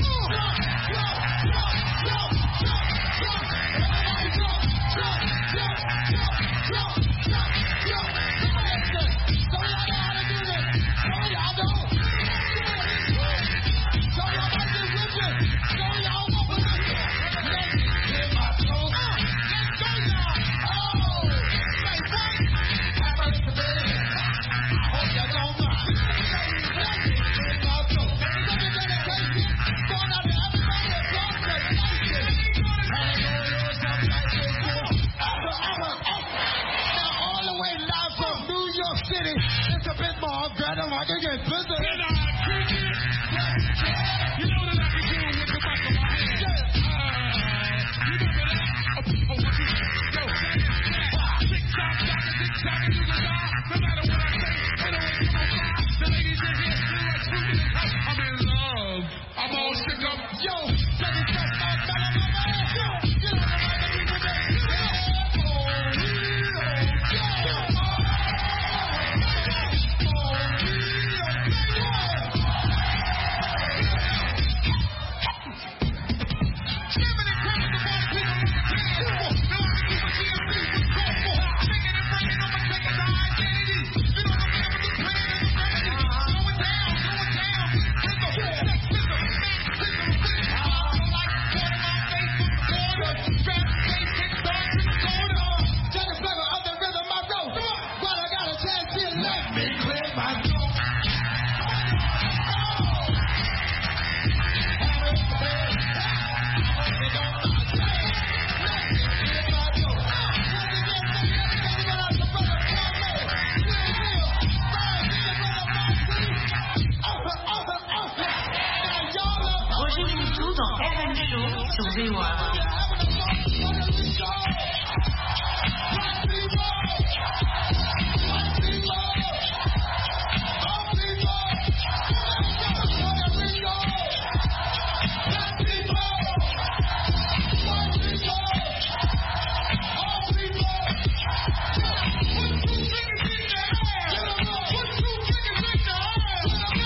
I can get busy. Can I kick it? You know that I can do it with the back of my hand. Uh, you remember that? Oh, oh, what you yo, tick tock, tock, tick tock, and do the job. No matter what I say, anyway, come on, fly. The ladies in here, feel like fruit in the house. I'm in love. I'm all shook up. Yo, take it just like that. I'm a man. Yo, get on the mic and leave it there. Oh, yeah.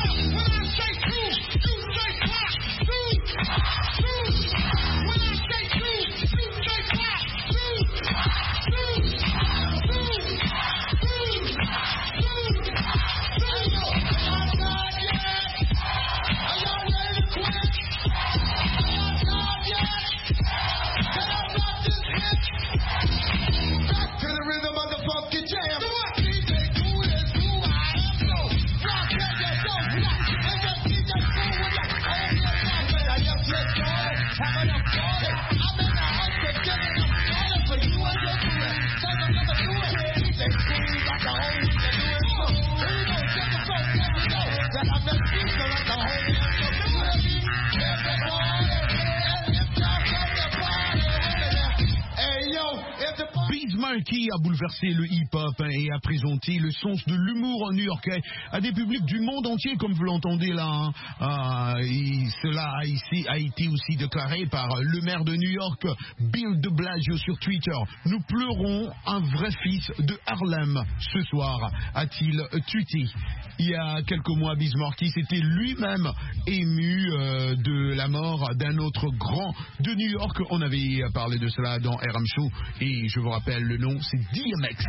When I say Markie a bouleversé le hip-hop et a présenté le sens de l'humour new-yorkais à des publics du monde entier, comme vous l'entendez là. Hein. Euh, et cela a, ici, a été aussi déclaré par le maire de New York, Bill de Blasio, sur Twitter. Nous pleurons un vrai fils de Harlem ce soir, a-t-il tweeté. Il y a quelques mois, Biz Markie s'était lui-même ému euh, de la mort d'un autre grand de New York. On avait parlé de cela dans R M Show et je vous rappelle le nom, c'est D M X.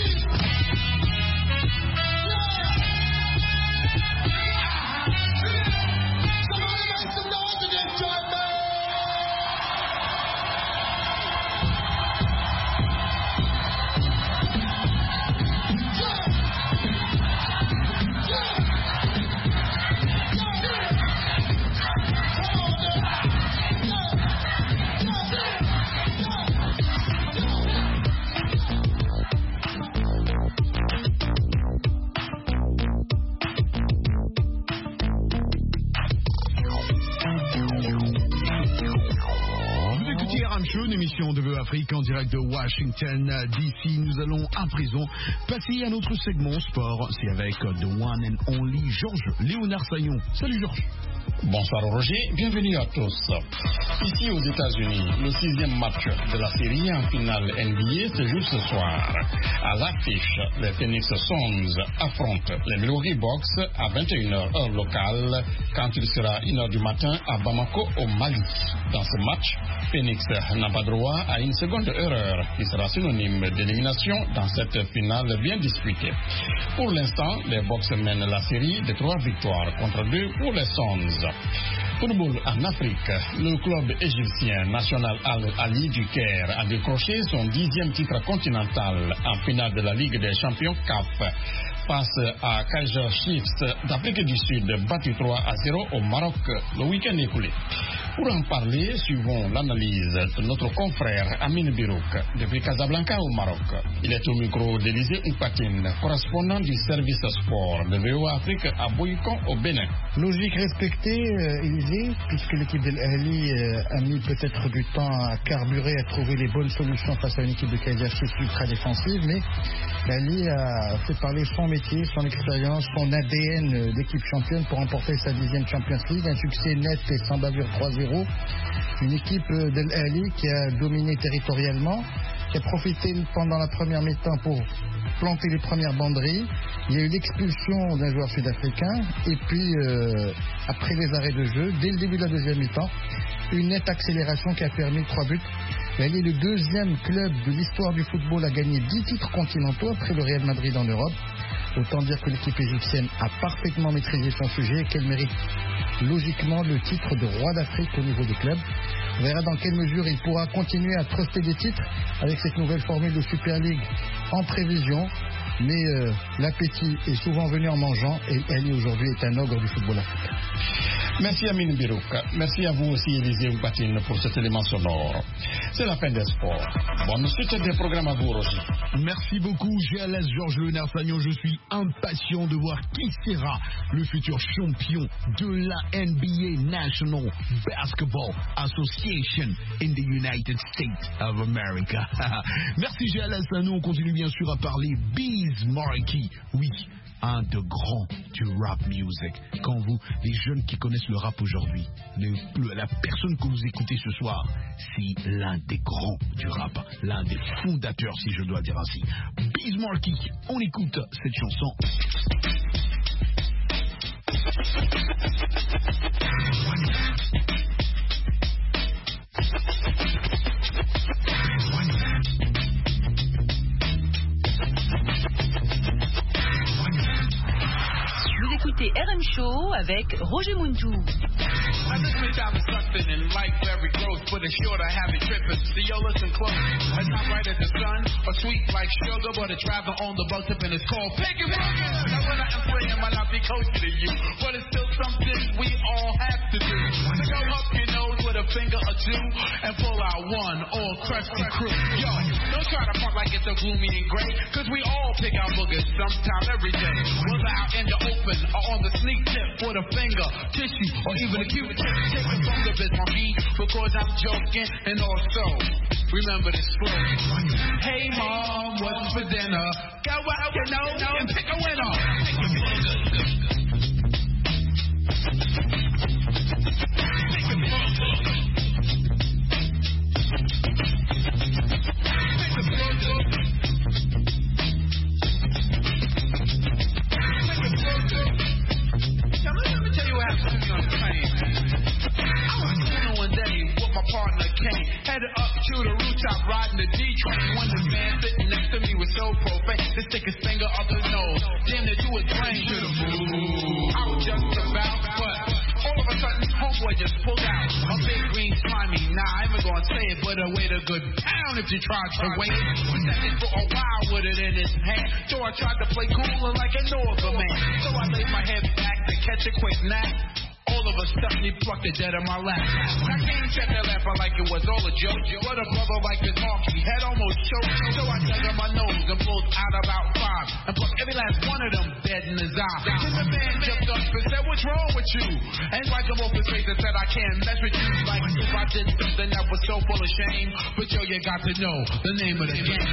Une émission de V O Afrique en direct de Washington D C. Nous allons à présent passer à notre segment sport. C'est avec The One and Only Georges Léonard Sagnon. Salut Georges. Bonsoir Roger, bienvenue à tous. Ici aux États-Unis, le sixième match de la série en finale N B A se joue ce soir. À l'affiche, les Phoenix Suns affrontent les Milwaukee Bucks à vingt et une heures heure locale, quand il sera une heure du matin à Bamako au Mali. Dans ce match, Phoenix n'a pas droit à une seconde erreur, qui sera synonyme d'élimination dans cette finale bien disputée. Pour l'instant, les Bucks mènent la série de trois victoires contre deux pour les Suns. Football en Afrique, le club égyptien National Al-Ali du Caire a décroché son dixième titre continental en finale de la Ligue des Champions C A F face à Kaiser Chiefs d'Afrique du Sud, battu trois à zéro au Maroc le week-end écoulé. Pour en parler, suivons l'analyse de notre confrère Amin Birouk depuis Casablanca au Maroc. Il est au micro d'Élysée Oupatine, correspondant du service sport de V O Afrique à Boycon au Bénin. Logique respectée, euh, Élysée, puisque l'équipe de l'Ali euh, a mis peut-être du temps à carburer, à trouver les bonnes solutions face à une équipe de Kaiser Chiefs ultra défensive, mais l'Ali a fait parler son métier, son expérience, son A D N d'équipe championne pour remporter sa dixième Champions League, un succès net et sans bavure trois zéro. Une équipe de l'Ali qui a dominé territorialement, qui a profité pendant la première mi-temps pour planter les premières banderies. Il y a eu l'expulsion d'un joueur sud-africain et puis euh, après les arrêts de jeu, dès le début de la deuxième mi-temps, une nette accélération qui a permis trois buts. Elle est le deuxième club de l'histoire du football à gagner dix titres continentaux après le Real Madrid en Europe. Autant dire que l'équipe égyptienne a parfaitement maîtrisé son sujet et qu'elle mérite logiquement le titre de roi d'Afrique au niveau des clubs. On verra dans quelle mesure il pourra continuer à truster des titres avec cette nouvelle formule de Super League en prévision. Mais euh, l'appétit est souvent venu en mangeant et elle aujourd'hui est un ogre du football africain. Merci Amin Birouk. Merci à vous aussi Élisée Oupatine pour cet élément sonore. C'est la fin des sports. Bonne suite des programmes à vous Roger. Merci beaucoup G L S Georges Léonard Sagnon. Je suis impatient de voir qui sera le futur champion de la N B A National Basketball Association in the United States of America. Merci G L S. Nous on continue bien sûr à parler Biz Markie. Oui, un de grands du rap music. Quand vous, les jeunes qui connaissent le rap aujourd'hui, les, la personne que vous écoutez ce soir, c'est l'un des grands du rap, l'un des fondateurs, si je dois dire ainsi. Biz Markie, on écoute cette chanson. Vous écoutez R M Show avec Roger Muntou. I just went down to something in life, very gross, but it's sure to have it tripping. So yo, listen close. It's not bright as the sun, or sweet like sugar, but it's travel on the bus tip and it's called Pick and Boogie. Now what I am playing might not be kosher to you, but it's still something we all have to do. So go up your nose with a finger or two and pull out one all crusty crew. Yo, don't try to front like it's so gloomy and gray, cause we all pick our boogers sometime every day. Whether out in the open or on the sneak tip with a finger, tissue, or even a Q-tip. Take it from the biz monkey, because I'm joking. And also, remember this flow. Hey mom, what's for dinner? Go out, you know, and pick a winner. Pick a burger. Pick a burger. Partner came, headed up to the rooftop, riding the D train. When the man sitting next to me was so profane, to stick his finger up his nose, damn near to his brain. Should've moved. I was just about, but all of a sudden, homeboy just pulled out a big green slimy. Nah, I ain't gonna say it, but a way to good pound if you tried to wait. He sat there for a while with it in his hand, so I tried to play cooler like a Northern man. So I laid my head back to catch a quick nap. All of a sudden he plucked it dead in my lap. I can't check that laugh like it was all a joke. But a brother like this monkey head almost choked. So I dug in my nose and pulled out about five and plucked every last one of them dead in his eye. Then the man jumped up and said, what's wrong with you? And wiped him off his face and said, I can't mess with you. Like if I did something that was so full of shame. But yo, you got to know the name of the game.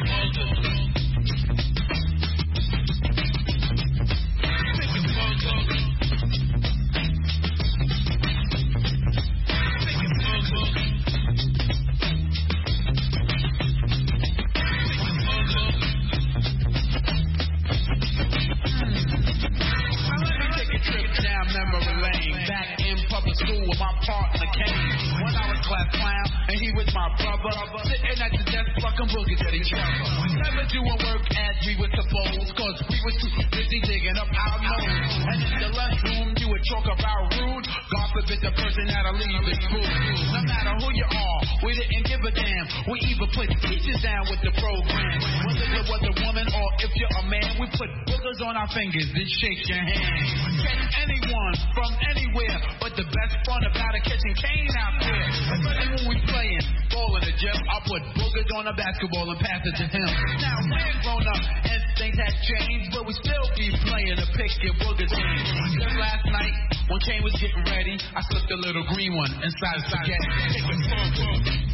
Sitting at the desk plucking boogers at each other. Never doing work as we were supposed, cause we were too busy digging up our nose. And in the lunchroom you would talk about rude. God forbid the person that'll leave his food. No matter who you are, we didn't give a damn. We even put teachers down with the program. Whether it was a woman or if you're a man, we put boogers on our fingers and shake your hand. Catch anyone from anywhere, but the best fun about it catching Kane out there. Especially when we playing ball in the gym, I put boogers on a basketball and pass it to him. Now we're grown up and things have changed, but we still be playing a pick your boogers game. Just last night when Kane was getting ready, I slipped a little green one inside his spaghetti. Take a booger.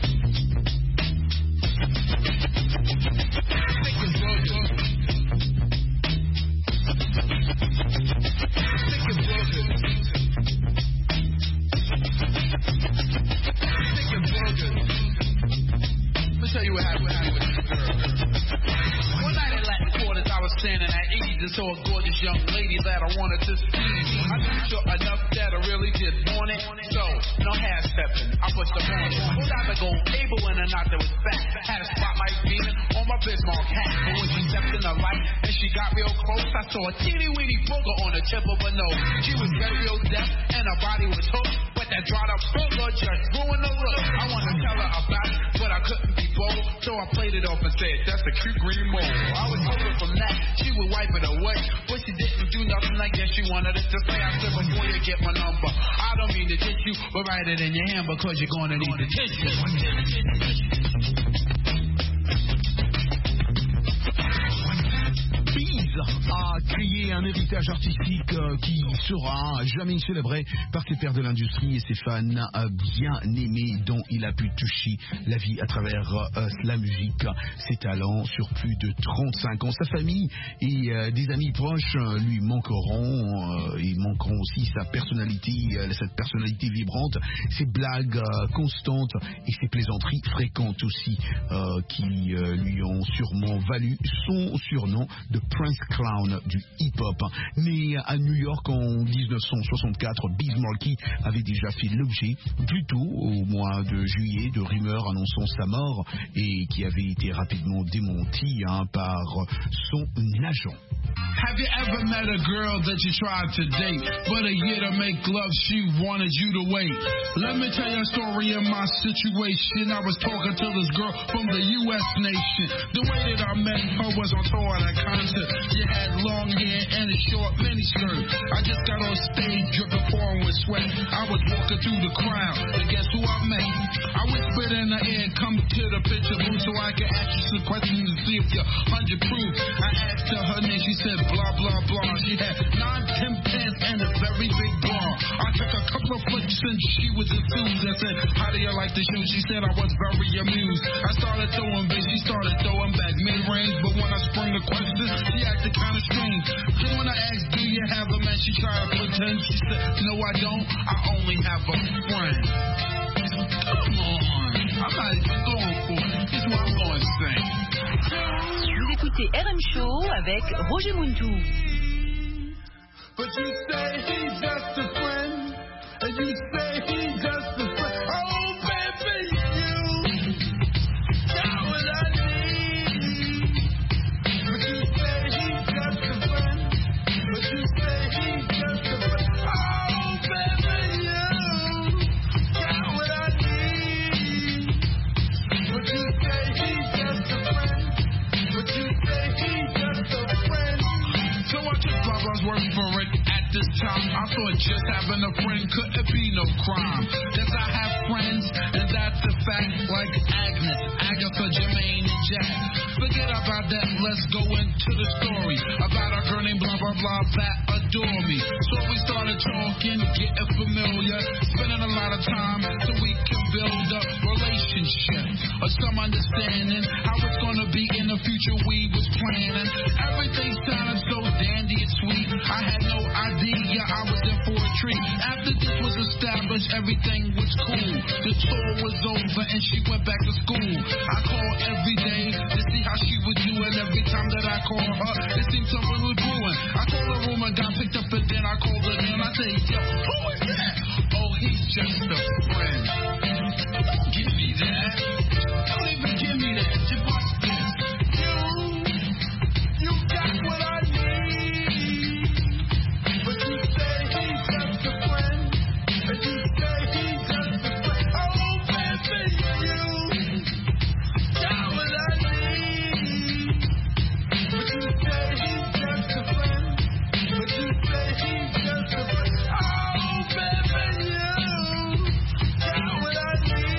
Take a booger. Take a booger. Take a booger. Let me tell you what happened with this girl. One night in Latin Quarters, I was standing at ease and saw a gorgeous young lady that I wanted to see. I knew sure enough that I really did want it, so no half stepping. I put the on it. Pulled out the gold cable and a knot that was fat. Had a spotlight beaming on my Bismarck hat. But when she stepped in the light and she got real close, I saw a teeny weeny booger on the tip of her nose. She was very real deaf and her body was hooked, but that dried up booger just ruined the look. I wanted to tell her about it, but I couldn't be bold, so I played it off and said, that's a cute green mole. I was hoping from that she would wipe it away, but she didn't do nothing. I guess she wanted us to say, I said, before you get my number, I don't mean to diss you, but write it in your hand because you're going to need the tissue. A créé un héritage artistique euh, qui sera jamais célébré par ses pairs de l'industrie et ses fans bien aimés dont il a pu toucher la vie à travers euh, la musique, ses talents sur plus de trente-cinq ans. Sa famille et euh, des amis proches euh, lui manqueront euh, et manqueront aussi sa personnalité, euh, cette personnalité vibrante, ses blagues euh, constantes et ses plaisanteries fréquentes aussi euh, qui euh, lui ont sûrement valu son surnom de Prince Clown du hip-hop. Né à New York en dix-neuf cent soixante-quatre, Biz Markie avait déjà fait l'objet plus tôt au mois de juillet de rumeurs annonçant sa mort et qui avait été rapidement démenti hein, par son agent. Have you ever met a girl that you tried to date, but a year to make love, she wanted you to wait? Let me tell you a story of my situation. I was talking to this girl from the U S nation. The way that I met her was on tour at a concert. She had long hair and a short miniskirt. I just got on stage dripping pouring with sweat. I was walking through the crowd, and guess who I met? I whispered in her ear, come to the picture booth so I can ask you some questions to see if you're one hundred proof. I asked her her name, she said blah, blah, blah. She had nine, ten pants and a very big bra. I took a couple of flicks and she was enthused. I said, how do you like the shoes? She said I was very amused. I started throwing bass, she started throwing back mid-range. But when I sprung the question, she acted kind of strange. Then when I asked, do you have a man? She tried to pretend. She said, no, I don't. I only have a friend. Come on. I'm not even going for it. This is what I'm going to say. Vous écoutez R M Show avec Roger Muntou. But you say he's just a friend, and you say he's just a friend. Oh, baby, you got what I need. But you say he's just a friend, but you say he's just a friend. Oh, baby, you got what I need. But you say he's just a friend, but you say he's just a friend. So I took Barbara's word for it. At this time, I thought just having a friend couldn't be no crime. Yes, I have friends, and that's a fact. Like Agnes, Agatha, Jermaine, and Jack. Forget about that. Let's go into the story about a girl named blah blah blah that adore me. So we started talking, getting familiar, spending a lot of time so we can build a relationship or some understanding how it's gonna be in the future. We was planning. Everything sounded so dandy and sweet. I had no idea I was in for a treat. After this was established, everything was cool. The tour was over and she went back to school. I called every day to see how she was doing. Every time that I called her, it seemed something was brewing. I called her room and got picked up, and then I called her and I said, yo, who is that? Oh, he's just a friend. Don't give me that. Don't even give me that. Just watch this. You, you got what I need. But you say he's just a friend. And you say he's just a friend. Oh, baby, you got what I need. But you say he's just a friend. But you say he's just a friend. Oh, baby, you got what I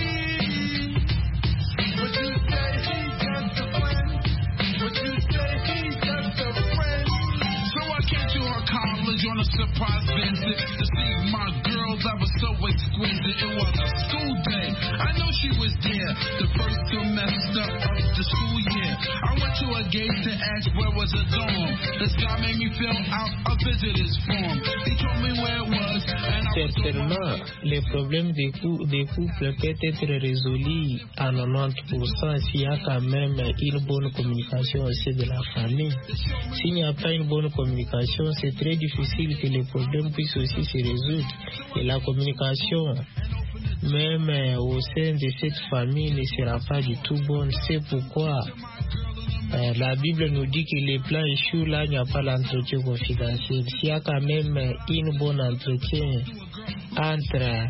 need. But you say he's just a friend. But you say he's just a friend. So I came to her college on a surprise visit to see my girl that was so exquisite. It was a school day. I know she was there the first semester of the school year. I went to a gate to ask where was a dorm. This guy made me fill out a visitor's form. He told me where it was, and I was Certainement, les problèmes des, cou des couples peuvent être résolus à quatre-vingt-dix pour cent s'il y a quand même une bonne communication au sein de la famille. S'il n'y a pas une bonne communication, c'est très difficile que les problèmes puissent aussi se résoudre. Et la communication, même au sein de cette famille, ne sera pas du tout bonne. C'est pourquoi euh, la Bible nous dit que les plans échouent là, il n'y a pas l'entretien confidentiel. S'il y a quand même une bonne entretien entre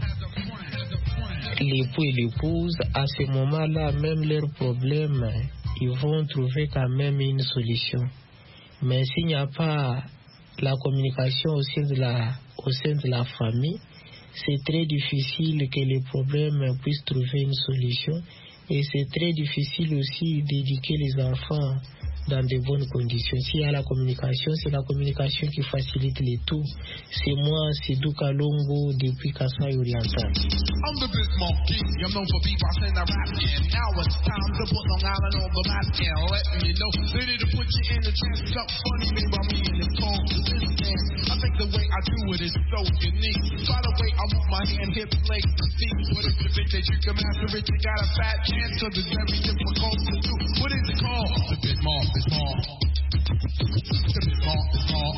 l'époux et l'épouse, à ce moment-là, même leurs problèmes, ils vont trouver quand même une solution. Mais s'il n'y a pas la communication au sein de la, au sein de la famille, c'est très difficile que les problèmes puissent trouver une solution. Et c'est très difficile aussi d'éduquer les enfants dans de bonnes conditions. S'il y a la communication, c'est la communication qui facilite les tout. C'est moi, c'est Duka Longo depuis Kasaï Oriental. I'm the big monkey, I'm known for beatboxing and rapping. Now it's time to put Long Island on the map and letting you know. Ready to put you in the trance, got funny made by me and it's called resistance. I think the way I do it is so unique. By the way, I move my hand, hips, legs, and feet. What is the bit that you can master it? You got a fat chance, cause it's very difficult to do. What is it called? The big monkey. The small, the small, the small,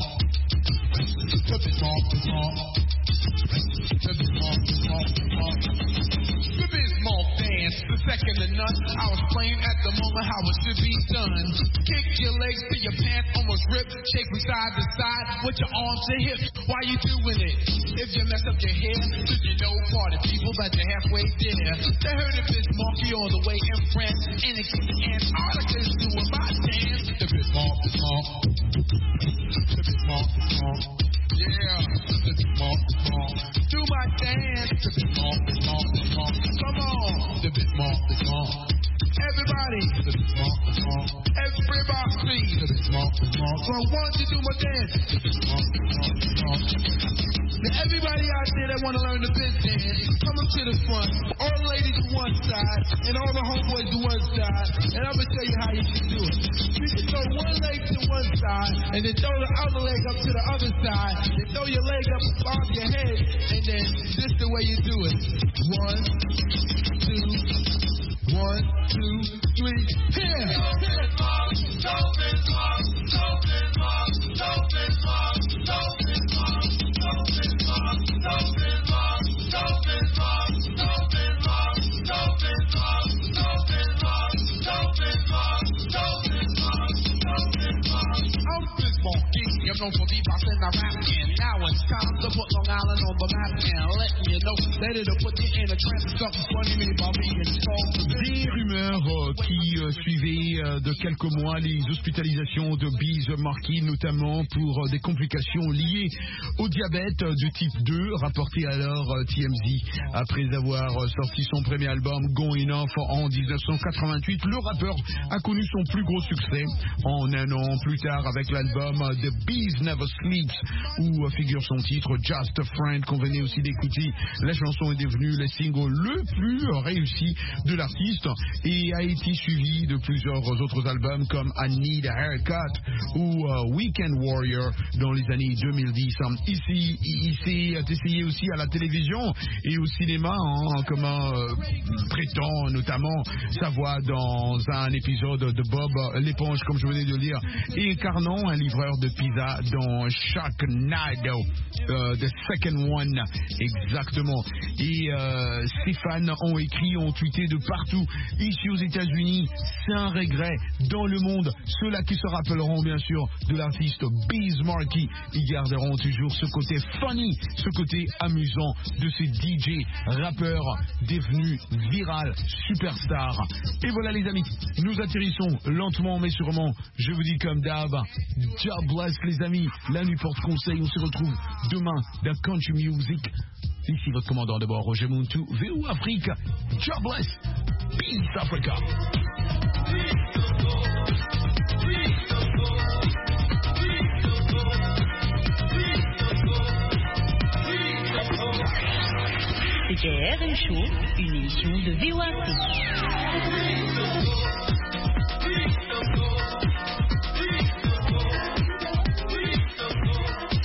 the small, the small, the small, the small, the small. The big small dance, the second to none. none. I was playing at the moment how it should be done. Kick your legs till your pants almost rip. Shake from side to side with your arms and hips. Why you doing it? If you mess up your hair, did you know party people that you're halfway there? They heard of this monkey all the way in France. And it keeps Antarctica doing my dance. The bit more, bit more. The bit more, bit more. Yeah, the bit more, bit more. Do my dance. The bit more, bit more, bit more. Come on. The bit more, bit more. Everybody. The bit more, bit more. Everybody. The bit more, bit more. So I want you to do my dance. The bit more, bit more, bit more. Now everybody out there that want to learn the biz dance, come up to the front. All the ladies to one side, and all the homeboys to one side. And I'm going to tell you how you can do it. You can throw one leg to one side, and then throw the other leg up to the other side. Then throw your leg up above your head, and then this is the way you do it. One, two, one, two, three, here! I'm known for beatboxing and rapping. Now it's time to put Long Island on the map and letting you know that it'll put you in a trance. Something funny me about me and Des rumeurs euh, qui euh, suivaient euh, de quelques mois les hospitalisations de Biz Markie, notamment pour euh, des complications liées au diabète euh, du type deux, rapporté alors euh, T M Z. Après avoir euh, sorti son premier album Going Off en dix-neuf cent quatre-vingt-huit, le rappeur a connu son plus gros succès en un an plus tard avec l'album euh, The Bees Never Sleeps, où euh, figure son titre Just a Friend qu'on venait aussi d'écouter. La chanson est devenue le single le plus euh, réussi de l'artiste et a été suivi de plusieurs autres albums comme I Need a Haircut ou uh, Weekend Warrior dans les années deux mille dix. Ici, il s'est essayé aussi à la télévision et au cinéma, hein, comme euh, prétend notamment sa voix dans un épisode de Bob l'éponge, comme je venais de lire, et incarnant un livreur de pizza dans Sharknado, euh, The Second One, exactement. Et euh, ses fans ont écrit, ont tweeté de partout, ici aux États-Unis, c'est un regret. Dans le monde, ceux-là qui se rappelleront bien sûr de l'artiste Biz Markie, ils garderont toujours ce côté funny, ce côté amusant de ces D J rappeurs devenus viral, superstars. Et voilà les amis, nous atterrissons lentement mais sûrement. Je vous dis comme d'hab, God bless les amis, la nuit porte conseil. On se retrouve demain dans Country Music. Ici votre commandant de bord, Roger Muntu, V O Afrique. God bless. Peace Africa. C'était R M Show, une émission de V O Afrique.